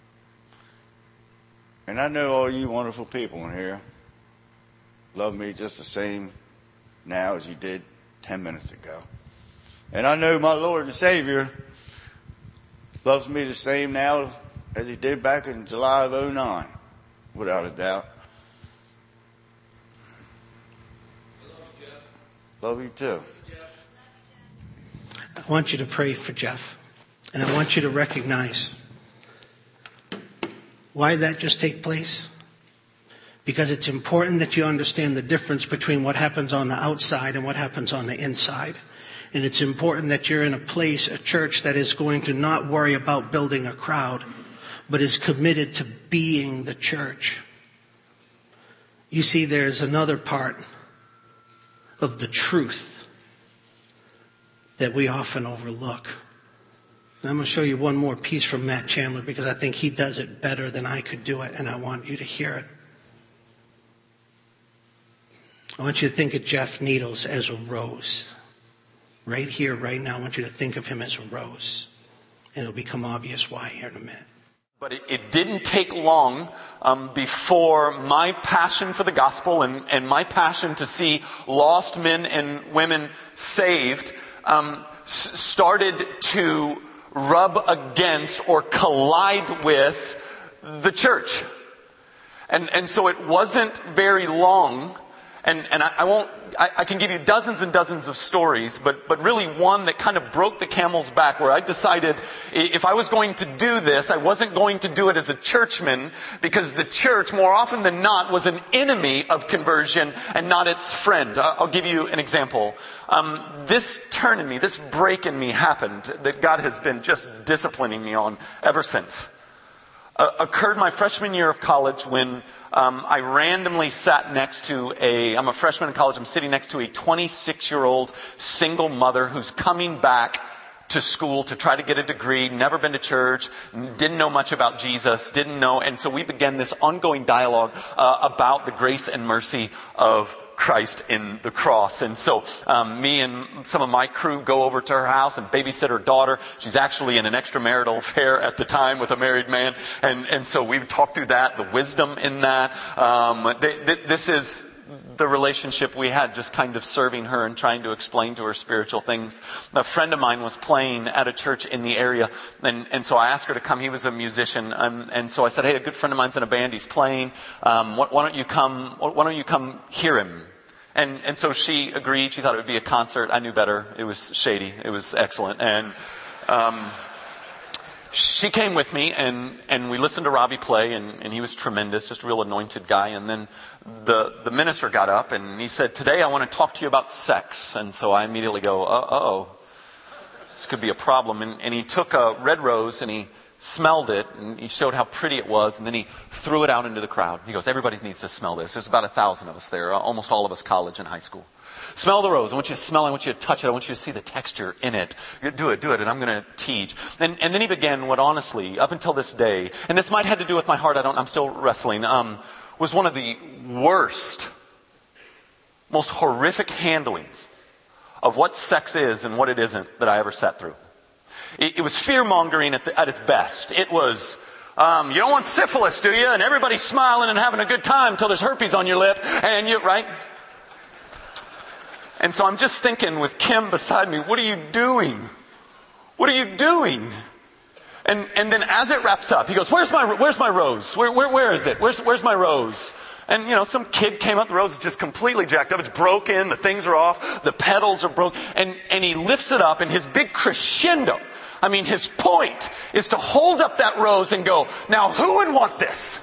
And I know all you wonderful people in here love me just the same now as you did ten minutes ago. And I know my Lord and Savior loves me the same now as he did back in July of oh nine, without a doubt. Love you too. I want you to pray for Jeff. And I want you to recognize, why did that just take place? Because it's important that you understand the difference between what happens on the outside and what happens on the inside. And it's important that you're in a place, a church that is going to not worry about building a crowd, but is committed to being the church. You see, there's another part of the truth that we often overlook. And I'm going to show you one more piece from Matt Chandler because I think he does it better than I could do it, and I want you to hear it. I want you to think of Jeff Needles as a rose. Right here, right now, I want you to think of him as a rose. And it'll become obvious why here in a minute. But it, it didn't take long um, before my passion for the gospel and, and my passion to see lost men and women saved um, s- started to rub against or collide with the church. And, and so it wasn't very long. And, and I, I won't, I, I can give you dozens and dozens of stories, but, but really one that kind of broke the camel's back, where I decided if I was going to do this, I wasn't going to do it as a churchman, because the church, more often than not, was an enemy of conversion and not its friend. I'll give you an example. Um, this turn in me, this break in me happened that God has been just disciplining me on ever since. Uh, occurred my freshman year of college when um, I randomly sat next to a, I'm a freshman in college, I'm sitting next to a twenty-six-year-old single mother who's coming back to school to try to get a degree, never been to church, didn't know much about Jesus, didn't know, and so we began this ongoing dialogue uh, about the grace and mercy of Christ in the cross. And so um, me and some of my crew go over to her house and babysit her daughter. She's actually in an extramarital affair at the time with a married man. And, and so we talk through that, the wisdom in that. Um, th- th- this is the relationship we had, just kind of serving her and trying to explain to her spiritual things. A friend of mine was playing at a church in the area, and, and so I asked her to come. He was a musician, um, and so I said, hey, a good friend of mine's in a band. He's playing. Um, why, why don't you come? Why don't you come hear him? And and so she agreed. She thought it would be a concert. I knew better. It was shady. It was excellent. And um, she came with me, and, and we listened to Robbie play, and, and he was tremendous, just a real anointed guy. And then the, the minister got up, and he said, today I want to talk to you about sex. And so I immediately go, uh-oh, this could be a problem. And, and he took a red rose, and he smelled it, and he showed how pretty it was, and then he threw it out into the crowd. He goes, everybody needs to smell this. There's about a thousand of us there, almost all of us college and high school. Smell the rose. I want you to smell it. I want you to touch it. I want you to see the texture in it. Do it, do it, and I'm going to teach. And, and then he began what honestly, up until this day, and this might have to do with my heart, I don't, I'm still wrestling, um, was one of the worst, most horrific handlings of what sex is and what it isn't that I ever sat through. It, it was fear-mongering at, the, at its best. It was, um, you don't want syphilis, do you? And everybody's smiling and having a good time until there's herpes on your lip, and you, right? And so I'm just thinking with Kim beside me, what are you doing? What are you doing? And and then as it wraps up, he goes, where's my where's my rose? Where where where is it? Where's where's my rose? And you know, some kid came up, the rose is just completely jacked up. It's broken, the things are off, the petals are broken. And and he lifts it up, and his big crescendo, I mean his point is to hold up that rose and go, now who would want this?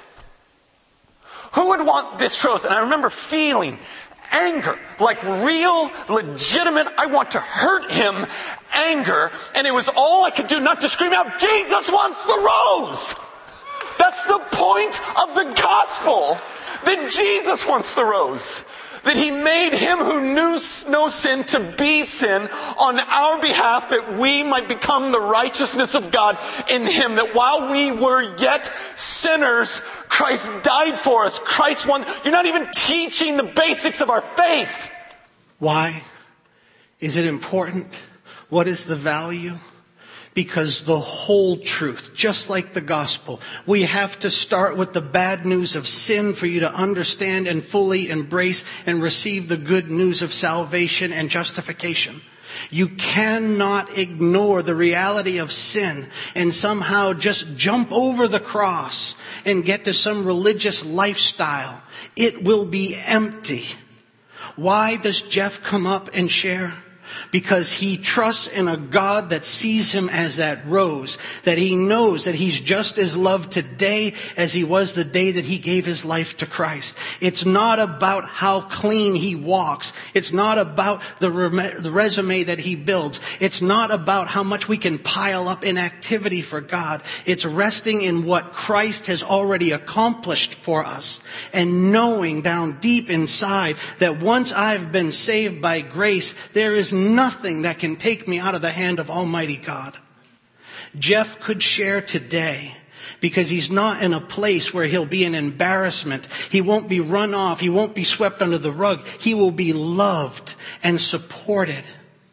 Who would want this rose? And I remember feeling anger, like real, legitimate, I want to hurt him anger. And it was all I could do not to scream out, Jesus wants the rose! That's the point of the gospel, that Jesus wants the rose. That he made him who knew no sin to be sin on our behalf, that we might become the righteousness of God in him. That while we were yet sinners, Christ died for us. Christ won. You're not even teaching the basics of our faith. Why is it important? What is the value? Because the whole truth, just like the gospel, we have to start with the bad news of sin for you to understand and fully embrace and receive the good news of salvation and justification. You cannot ignore the reality of sin and somehow just jump over the cross and get to some religious lifestyle. It will be empty. Why does Jeff come up and share? Because he trusts in a God that sees him as that rose, that he knows that he's just as loved today as he was the day that he gave his life to Christ. It's not about how clean he walks. It's not about the, rem- the resume that he builds. It's not about how much we can pile up in activity for God. It's resting in what Christ has already accomplished for us and knowing down deep inside that once I've been saved by grace, there is nothing that can take me out of the hand of Almighty God. Jeff could share today because he's not in a place where he'll be an embarrassment. He won't be run off. He won't be swept under the rug. He will be loved and supported.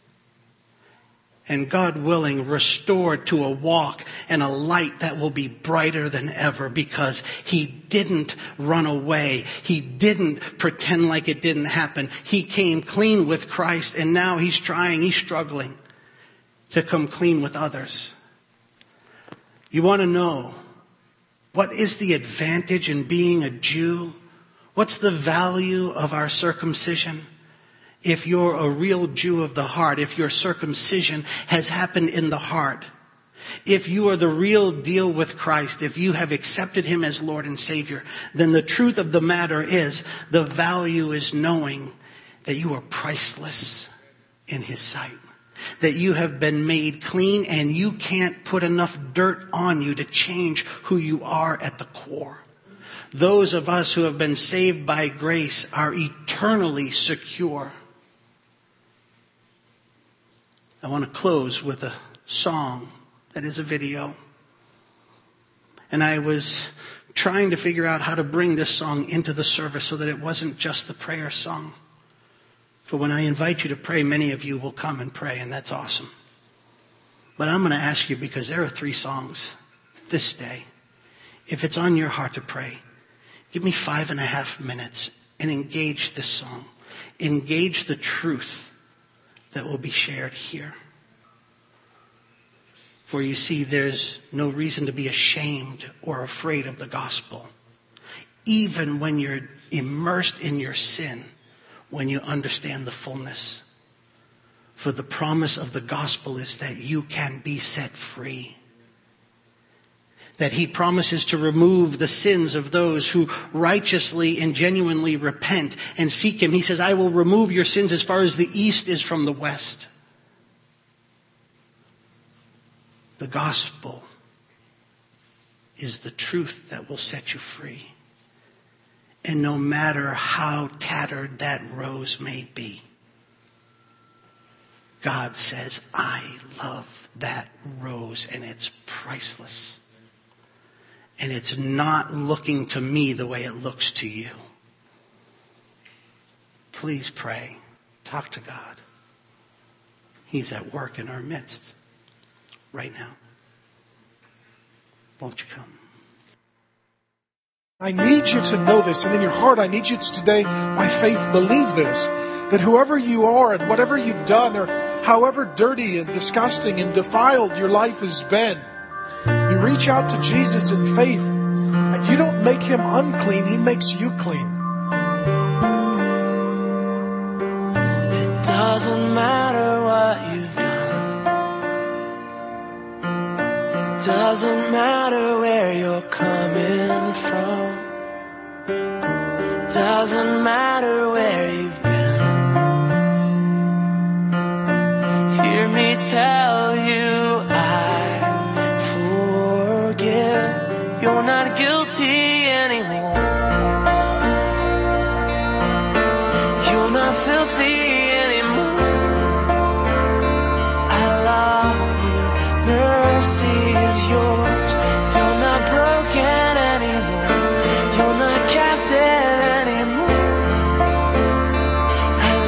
And God willing, restored to a walk and a light that will be brighter than ever because he didn't run away. He didn't pretend like it didn't happen. He came clean with Christ, and now he's trying, he's struggling to come clean with others. You want to know, what is the advantage in being a Jew? What's the value of our circumcision? If you're a real Jew of the heart, if your circumcision has happened in the heart, if you are the real deal with Christ, if you have accepted him as Lord and Savior, then the truth of the matter is the value is knowing that you are priceless in his sight. That you have been made clean and you can't put enough dirt on you to change who you are at the core. those of us who have been saved by grace are eternally secure. I want to close with a song that is a video. And I was trying to figure out how to bring this song into the service so that it wasn't just the prayer song. For when I invite you to pray, many of you will come and pray, and that's awesome. But I'm going to ask you, because there are three songs this day. If it's on your heart to pray, give me five and a half minutes and engage this song. Engage the truth that will be shared here. For you see, there's no reason to be ashamed or afraid of the gospel. Even when you're immersed in your sin, when you understand the fullness. For the promise of the gospel is that you can be set free. That he promises to remove the sins of those who righteously and genuinely repent and seek him. He says, I will remove your sins as far as the east is from the west. The gospel is the truth that will set you free. And no matter how tattered that rose may be, God says, I love that rose and it's priceless. And it's not looking to me the way it looks to you. Please pray. Talk to God. He's at work in our midst right now. Won't you come? I need you to know this, and in your heart, I need you to today, by faith, believe this, that whoever you are and whatever you've done, or however dirty and disgusting and defiled your life has been, you reach out to Jesus in faith, and you don't make him unclean, he makes you clean. It doesn't matter what you've done. It doesn't matter where you're coming from. It doesn't matter where you've been. Hear me tell you, I forgive. You're not guilty anymore. You're not filthy anymore. I love you. Mercy is yours. You're not broken anymore. You're not captive anymore. I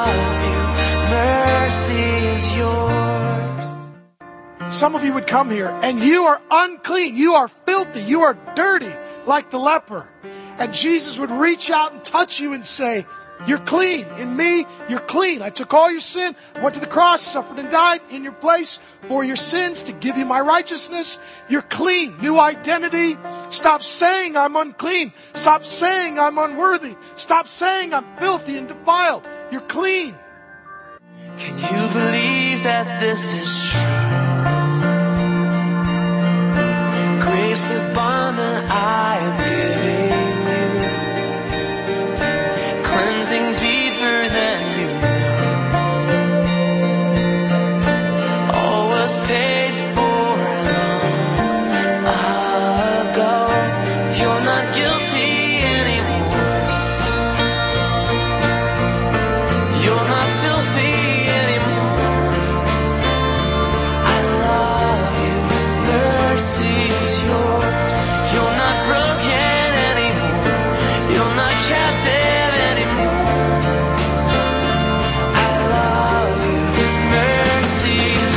love you. Mercy is yours. Some of you would come here and you are unclean. You are filthy. You are dirty like the leper. And Jesus would reach out and touch you and say, you're clean. In me, you're clean. I took all your sin, went to the cross, suffered and died in your place for your sins to give you my righteousness. You're clean. New identity. Stop saying I'm unclean. Stop saying I'm unworthy. Stop saying I'm filthy and defiled. You're clean. Can you believe that this is true? Grace abundant I am giving you, cleansing deeper than you know. All was paid for long ago. You're not guilty anymore. You're not filthy anymore. I love you. Mercy is yours. You're not broken anymore. You're not captive anymore. I love you. Mercy is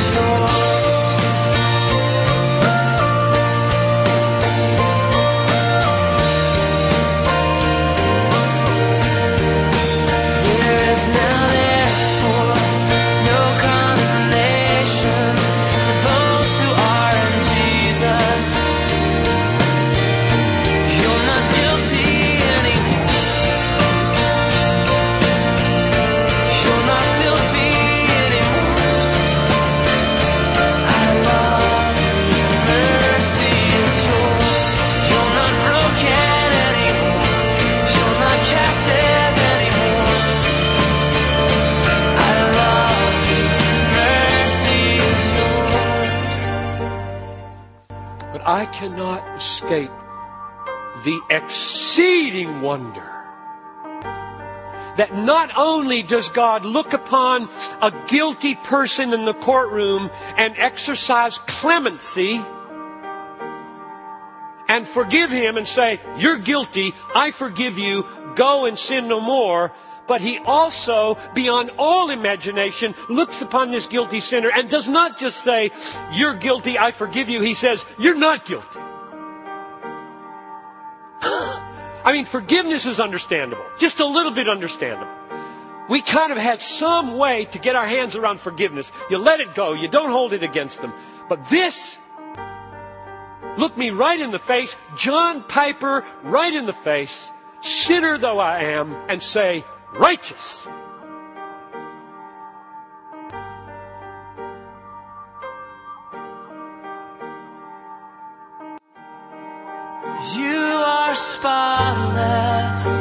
There is now therefore no condemnation for those who are in Jesus. You're not guilty anymore. You're not filthy anymore. I love you. Mercy is yours. You're not broken anymore. You're not captive anymore. I love you. Mercy is yours. But I cannot escape the exceeding wonder that not only does God look upon a guilty person in the courtroom and exercise clemency and forgive him and say, you're guilty, I forgive you, go and sin no more. But he also, beyond all imagination, looks upon this guilty sinner and does not just say, you're guilty, I forgive you. He says, you're not guilty. I mean, forgiveness is understandable. Just a little bit understandable. We kind of had some way to get our hands around forgiveness. You let it go. You don't hold it against them. But this, look me right in the face, John Piper right in the face, sinner though I am, and say, righteous. You are spotless,